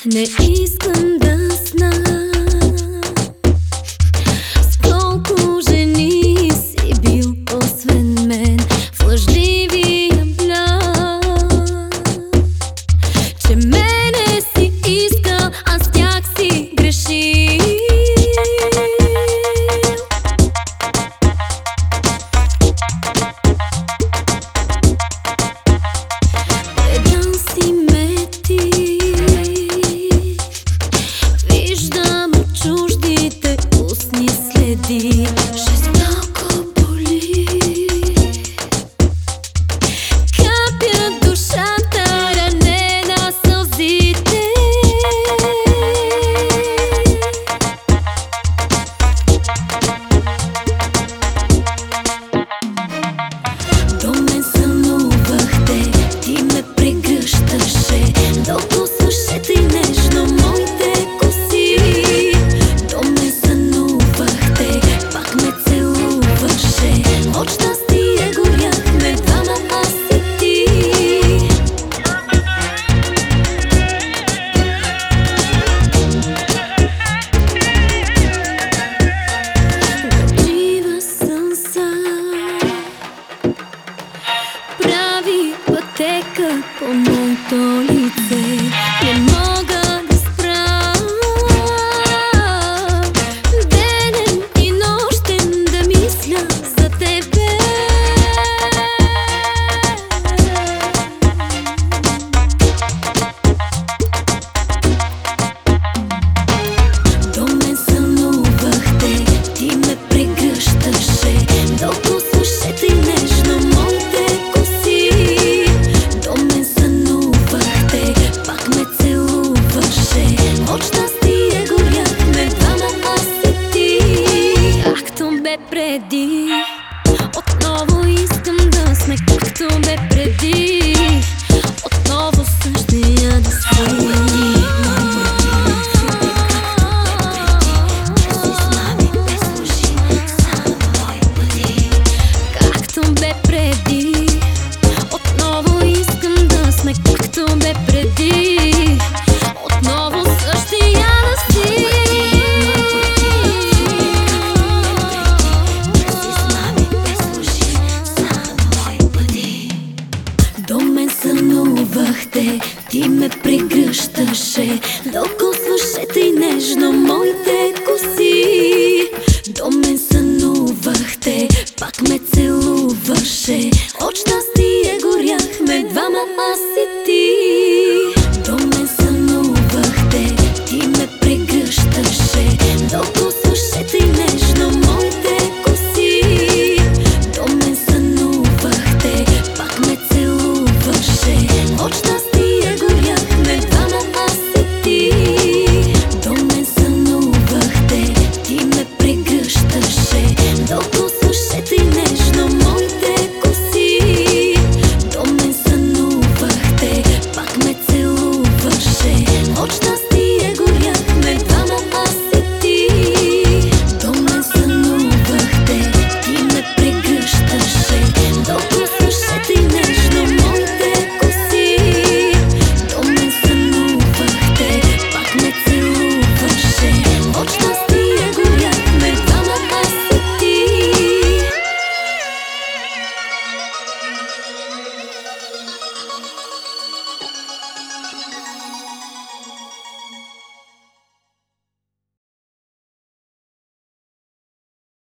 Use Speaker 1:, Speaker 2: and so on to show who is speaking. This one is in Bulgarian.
Speaker 1: Не искам да знам с колко жени си бил освен мен в лъжливия бляг, че мене си искал, а с тях си грешил. Предал си ме ти, виждам от чуждите устни следи. Жестоко боли, капя душата, ранена сълзите. До мен сънувахте, ти ме прегръщаше, докосваше ти нежно моите коси. До мен сънувахте, пак ме целуваше, от щастие горяхме двама, аз и ти. Жива съм сам, прави пътека по моето лице. Не мога да спра денем и нощем да мисля за тебе. До мен сънувахте, ти ме прегръщаше, докосваше ти нежно моите коси. До мен сънувахте, пак ме целуваше, от щастие горяхме двама, аз и ти. Както бе преди, отново искам да сме както бе преди, отново същия да свали. Както бе преди, отново искам да сме както бе преди, отново същия да си. До мен сънувахте, ти ме прегръщаше,